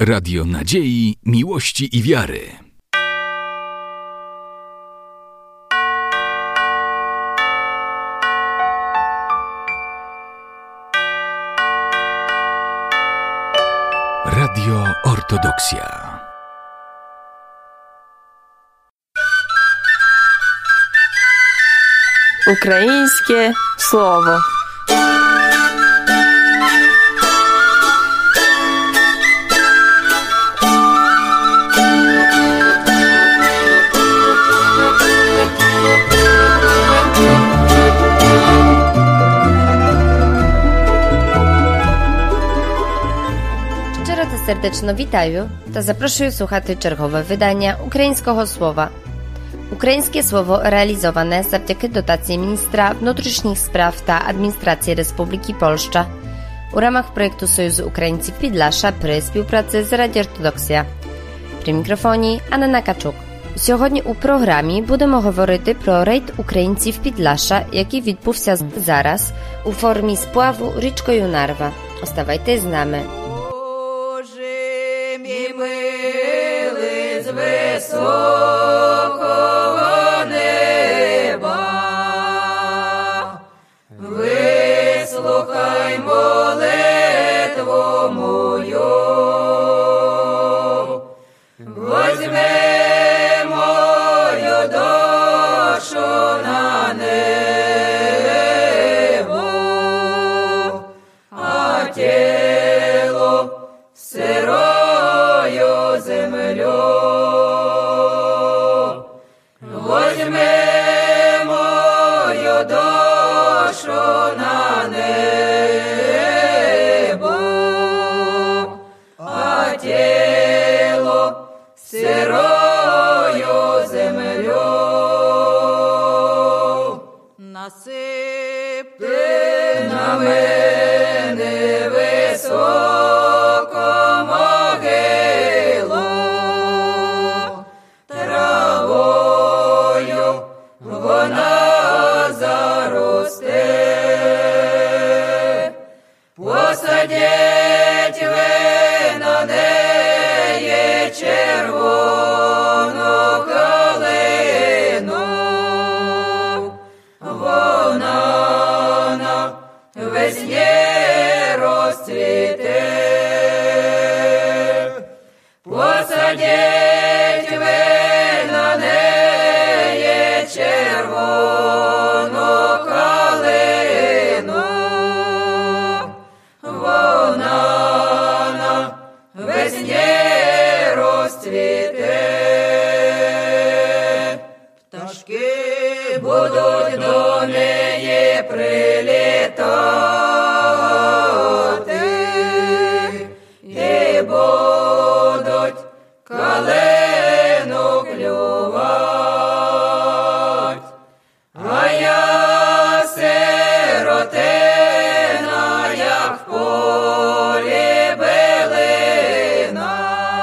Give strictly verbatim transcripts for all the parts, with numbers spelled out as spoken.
Radio nadziei, miłości i wiary. Radio Ortodoksja. Українське слово. Щиро та сердечно вітаю та запрошую слухати чергове видання українського слова. Українське слово реалізоване завдяки дотації міністра внутрішніх справ та адміністрації Республіки Польща у рамах проєкту Союзу Українців Підласша при співпраці з Радіо Ортодоксія. При мікрофоні Анна Качук. Сьогодні у програмі будемо говорити про рейд українців Підласша, який відбувся зараз у формі сплаву річкою Нарва. Оставайте з нами. Боже мій милий з високого неба, вислухай молитву мою, возьми мою душу на небо, а тіло сирою землю. Возьми мою душу на небо, а тіло сирою землю. Насипте на мене високу могилу, травою вона заросте. Посадіть ви на неї червону калину, вона на весні розцвіте. Посадіть ви на неї червону калину, вона на весні розцвіте. Пташки будуть до неї прилітати і будуть калину клювать, а я сиротина, як в полі билина,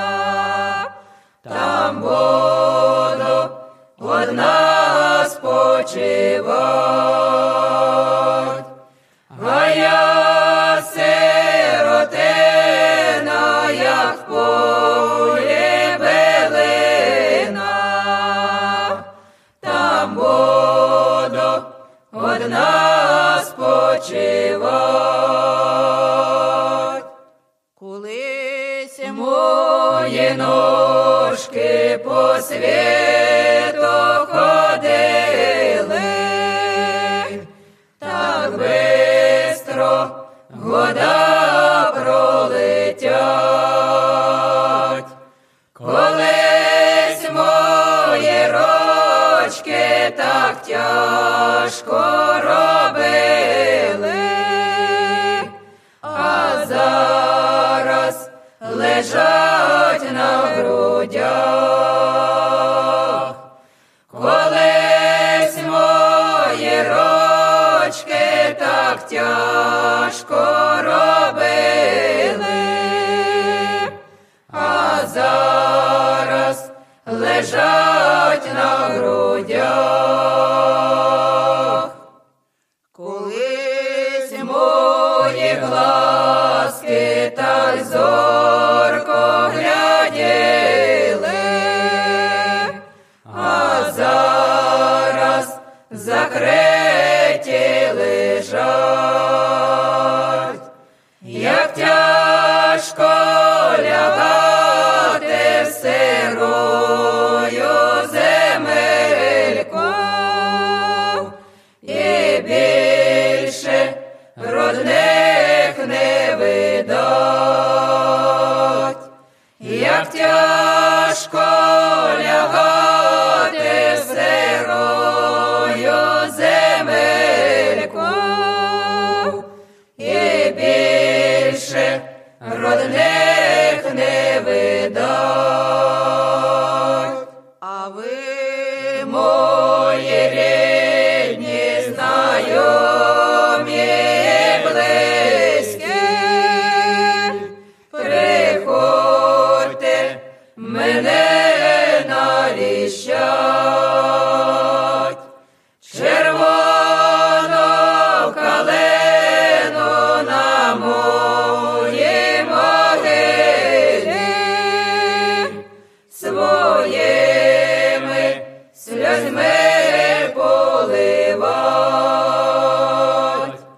там буду одна спочивать, а я сиротина, як в полі билина, там буду одна спочивать. Колись мої ножки по світу ходили, так бистро года пролетять. Колись мої ручки так тяжко робили, а зараз лежать на грудях. Колись мої ручки так тяжко робили, а зараз лежать на грудях. Колись мої глазки так зорко лягати в сирою земельку, і більше родних не видать, як тяжко лягати в сирою земельку, і більше родних не видать. А ви, мої рідні, знайомі, близькі, приходьте мене навіщать. Червону калину на моїй могилі своїми сльозьми поливать.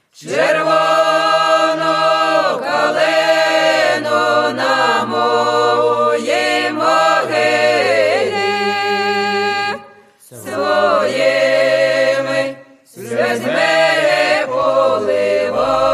Червону калину на моїй могилі своїми сльозьми поливать.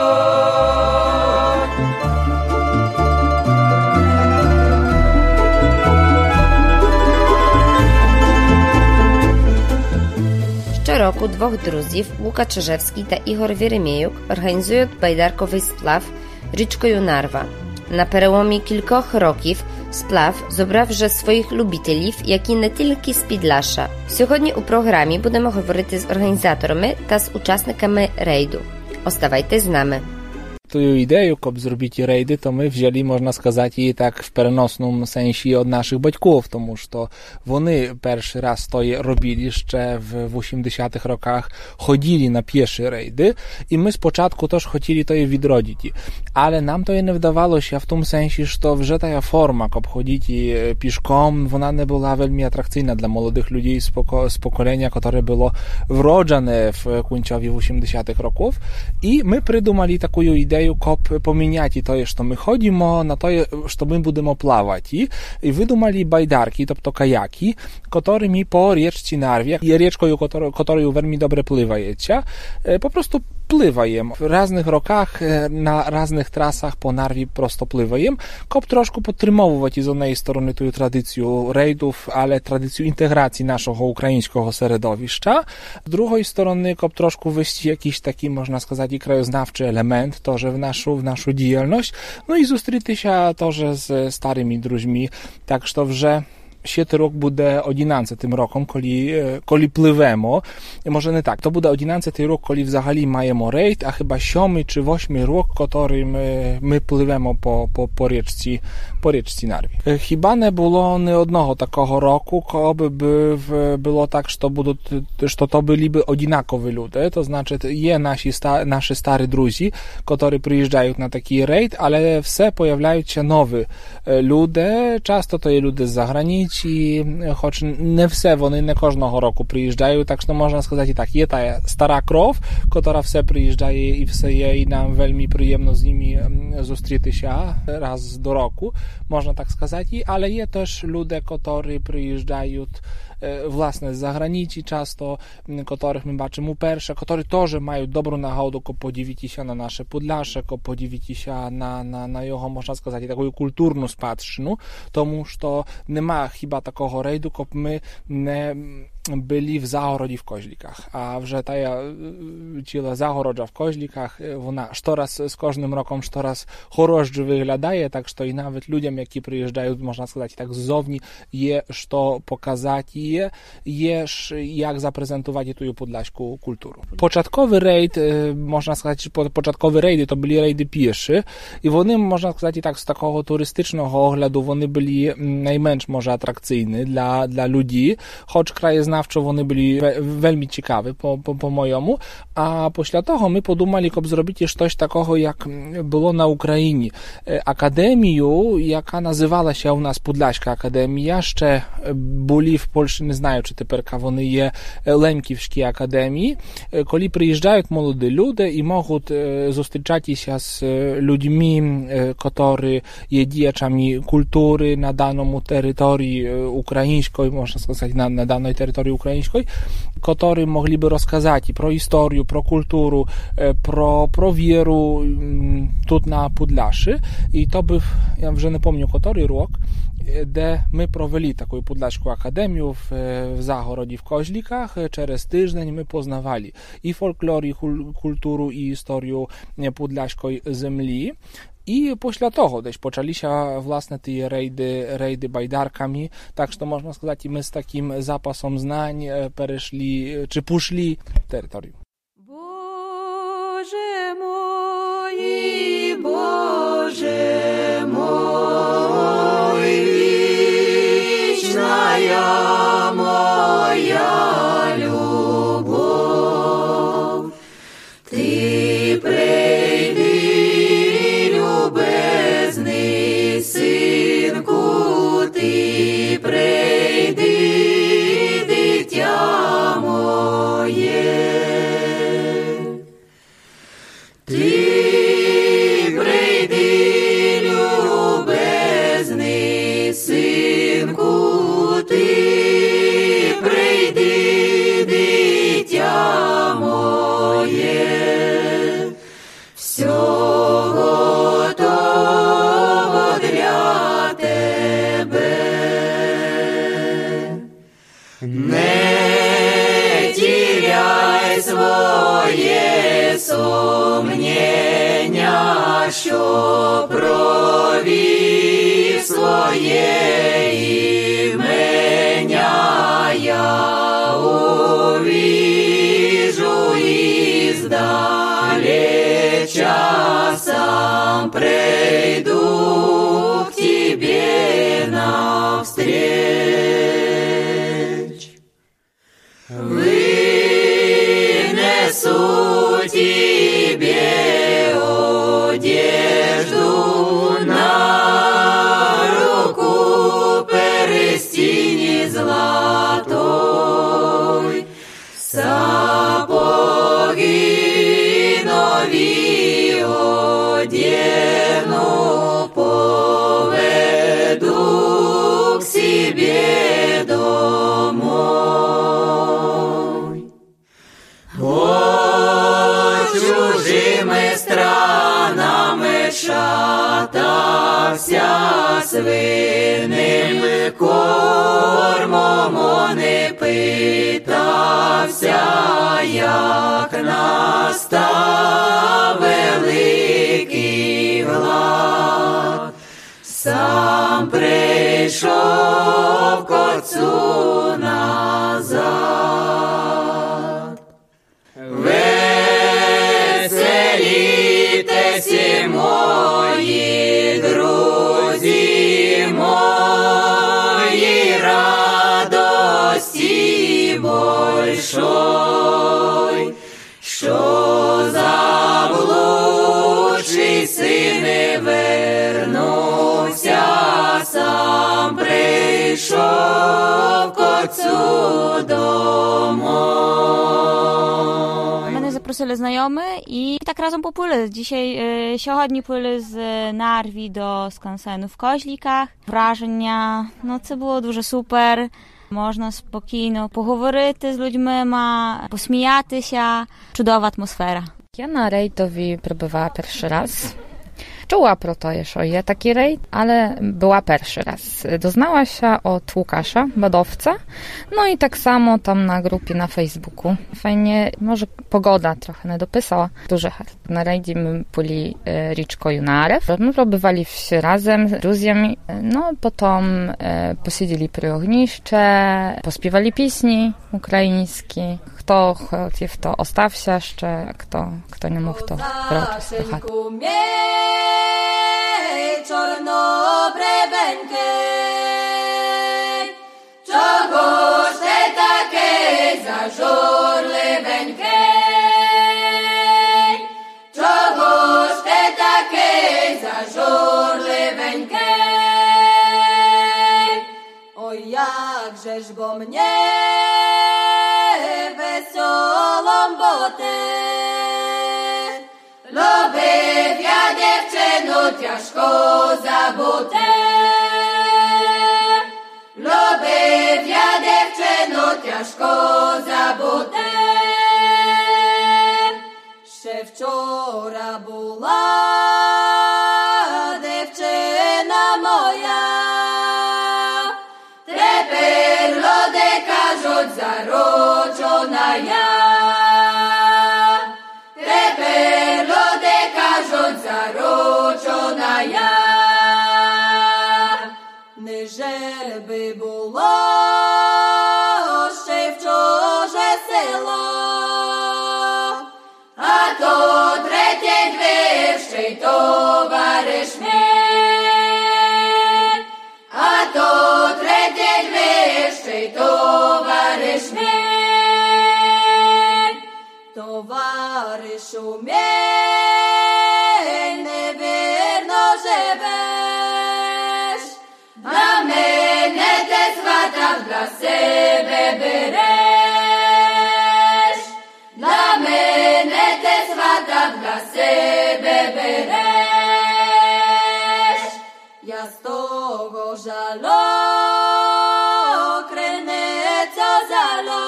Щороку двох друзів, Лука Чижевський та Ігор Вєремєюк, організують байдарковий сплав річкою Нарва. На переломі кількох років сплав зібрав вже своїх любителів, які не тільки з Підлаша. Сьогодні у програмі будемо говорити з організаторами та з учасниками рейду. Оставайте з нами. Ту ідею, щоб зробити рейди, то ми взяли, можна сказати, її так в переносному сенсі від наших батьків, тому що вони перший раз то робили ще в вісімдесятих роках, ходили на піші рейди, і ми спочатку теж хотіли то відродити. Але нам то не вдавалося в тому сенсі, що вже та форма, щоб ходити пішком, вона не була вельми атракційна для молодих людей з покоління, яке було вроджене в кінці вісімдесятих років. І ми придумали таку ідею, щоб поміняти те, що ми ходимо, на те, що ми будемо плавати. І видумали байдарки, тобто каяки, якими по річці Нарві, є річкою, якою вельми добре пливається, po prostu pływajem. W różnych rokach, na różnych trasach po Narwi prosto pływajem, kop troszkę podtrzymywać z jednej strony tę tradycję rejdów, ale tradycję integracji naszego ukraińskiego środowiska. Z drugiej strony kop troszkę wejść jakiś taki, można сказать, krajoznawczy element, to, że w naszą, w naszą działalność, no i zустріти się to, że z starymi drużmi, tak, że Сьомий рок буде одинадцятим роком, коли, коли пливемо. Може не так, то буде одинадцятий рок, коли взагалі маємо рейд, а хіба сьомий чи восьмий рок, коли ми, ми пливемо по, по, по, річці, по річці Нарві. Хіба не було ні одного такого року, коли б було так, що, будуть, що то byli by однакові люди, to znaczy є наші, наші старі друзі, які приїжджають на такий рейд, але все появляються нові люди, часто то є люди з заграниці, хоч не все, вони не кожного року приїжджають, так що можна сказати так, є та стара кров, яка все приїжджає і все є, і нам вельми приємно з ними зустрітися раз до року, можна так сказати, але є теж люди, які приїжджають власне з заграниці часто, których my бачимо перше, які теж мають добру нагоду подивитися на наше Podlasie, подивитися на, на, на його, можна сказати, таку культурну спадщину, тому що нема хіба такого рейду, щоб ми не byli w Zagorodzie w Koźlikach, a вже ta ціла Загородža в Koźlikach, вона щораз з кожним роком щораз хороше виглядає, так що і навіть людям, які приїжджають, можна сказати, так ззовні, є що показати, є, є як запрезентувати ту podlaську культуру. Початковий рейд, можна сказати, початкові рейди то були рейди піші, і вони, можна сказати, так з такого туристичного огляду, вони були найменш, може, атракційні для, для людей, хоч краєзнавці виконавчо вони були вельми цікаві по, по, по-моєму. А після того ми подумали, щоб зробити щось такого, як було на Україні. Академію, яка називалася у нас Podlaśka Академія, ще були в Польщі, не знаю, чи тепер вони є Лемківські академії, коли приїжджають молоді люди і можуть зустрічатися з людьми, які є діячами культури на даному території української, можна сказати, на, на даній території української, які могли б розказати про історію, про культуру, про, про віру тут на Podlasie. І то був, я вже не пам'ятаю, який рік, де ми провели таку Podlaśką академію в, в Загороді, в Koźlikach. Через тиждень ми познавали і фольклор, і культуру, і історію Podlaśkої землі. I pośle toho też poczęli się własne te rejdy, rejdy bajdarkami, tak że można сказать, my z takim zapasem znań przeszli, czy puszli terytorium. Boże mój, Boże mój, wieczna moja любов, Ty прийди, любезний синку, Ти прийди, дитя моє. Ти прийди, любезний синку, Ти прийди, дитя моє. Всього того для тебе. Не тіряй своє сумнення, що провів своє імення, я увіжу іздалеча, сам прийду к тебе навстреч. Вынесу тебе одежду, на руку перстень золотой, сапоги нові одену, поведу к себе домой. От чужими странами шатався, свиним кормом не питався, як настав великий глад, сам прийшов к Отцу назад. Веселітеся, мої друзі, мої радості большой, що заблудший син вернувся, сам прийшов к Отцу домой. Мене запросили знайомі і так разом поплили. Dzisiaj, сьогодні плили з Нарві до скансену в Koźlikach. Враження, ну це було дуже супер. Можна спокійно поговорити з людьми, посміятися. Чудова атмосфера. Я на rejdowi przybywała pierwszy raz. Czuła pro to, że jest taki rejd, ale była pierwszy raz. Doznała się od Łukasza, badowca, no i tak samo tam na grupie na Facebooku. Fajnie, może pogoda trochę nie dopisała. Duże na rejdzie my byli Riczko Junarew. My probywali się razem z друзями, no potem e, posiedzieli przy ogniszcze, pośpiewali pieśni ukraińskie. Kto chciał, to ostaw się jeszcze, a kto, kto nie mógł, to wrócił do chaty. Чорнобребеньке, чого ж ти таке jakżeż bo mnie wesolą botę. Lubię ja dziewczynu ciężko zabutę. Lubię ja dziewczynu ciężko zabutę. Ще вчора була дівчина моя, тепер люди кажуть заручена я. Тепер люди кажуть заручена я. Не жаль би було ще в чуже село, а то третій двір ще й товариш мій, а то третій двір ще й товариш мій. Товаришу мій, невірно живеш, а мене те сватав для себе береш. Dla mnie te swata dla siebie beresz. Ja z tego żalo kryneco zalo,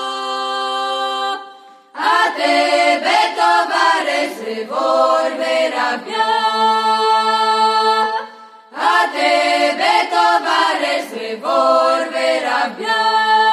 a tebe towarzysz rewolwera bia, a tebe towarzysz rewolwera bia.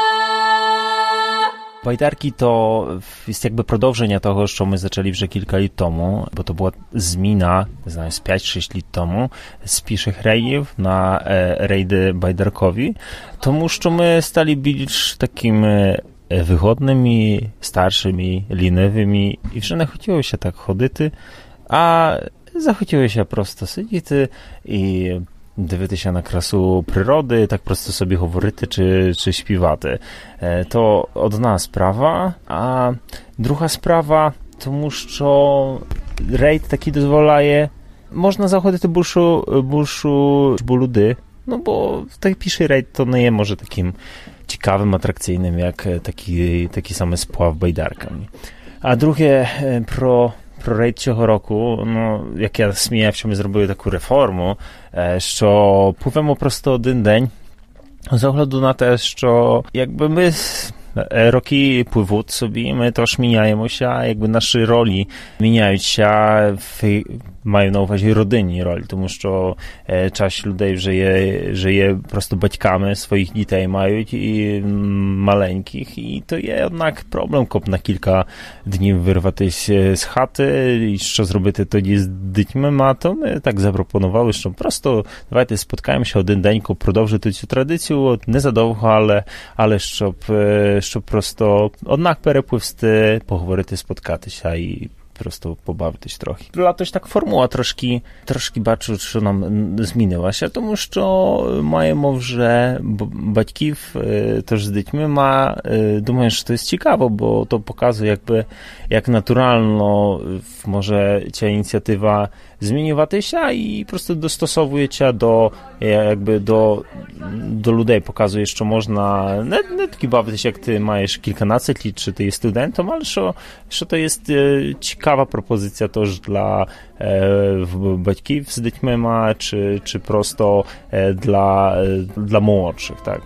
Bajdarki to jest jakby продовження того, що ми zaczęli вже кілька літ тому, бо то була зміна, не знаю, з п'ять-шість літ тому з піших рейдів на рейди байдаркові, тому що ми стали більш такими вигодними, старшими, лінивими, і вже не хотілося так ходити, а захотілося просто сидіти і дивитися на красу природи, так просто собі говорити чи, чи співати. То одна справа, а друга справа, тому що рейд такий дозволяє, можна заходити більшу, більшу люди, ну бо такий піший рейд то не є, може, таким цікавим, атракційним, як такий, такий самий сплав байдарками. А друге, про про рейд цього року, ну, як я сміяв, що ми зробили таку реформу, що пливемо просто один день, з огляду на те, що якби ми роки пливуть собі, ми теж міняємося, якби наші ролі міняються, в, маю на увазі родинні ролі, тому що е, часть людей вже є, вже є просто батьками своїх дітей мають і маленьких, і то є, однак, проблем, коп на кілька днів вирватися з хати, і що зробити тоді з дітьми, а то ми так запропонували, що просто давайте споткаємося один день, коп продовжити цю традицію, не задовго, але, але щоб щоб просто однак перепливсти, поговорити, споткатися і просто побавитись трохи. Латось так формула трошки, трошки бачу, що нам змінилася, тому що маємо вже батьків, тож з дітьми, ма, думаю, що to jest цікаво, бо то показує, якби, як натурально може ця ініціатива змінюватися і просто достосовується до, якби, до, до людей, показує, що можна не, не таки бавитися, як ти маєш кільканадцять літ, чи ти є студентом, але що, що to jest ciekawa propozycja też dla e, батьків z dziećmi ma, czy, czy prosto e, dla, e, dla młodszych, tak.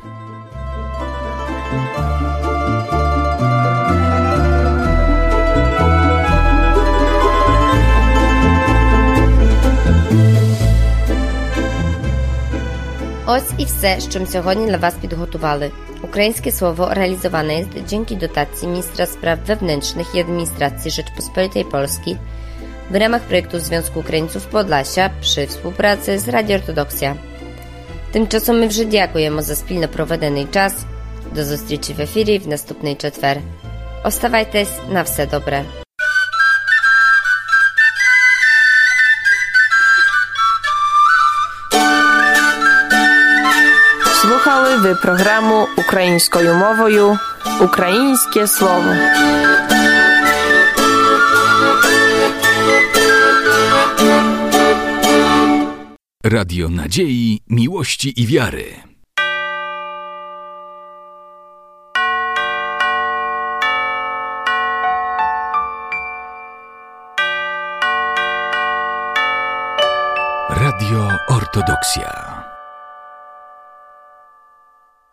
Ось і все, що ми сьогодні для вас підготували. Українське слово реалізоване jest dzięki dotacji Ministra Spraw Wewnętrznych i Administracji Rzeczpospolitej Polskiej w ramach projektu Związku Українців Podlasia przy współpracy z Radio Ortodoksja. Тимчасом ми вже дякуємо за спільно проведений час. До зустрічі в ефірі в наступний четвер. Оставайтесь, на все добре. Слухали ви програму українською мовою «Українське слово». Radio Nadziei, Miłości i Wiary. Radio Ortodoksja.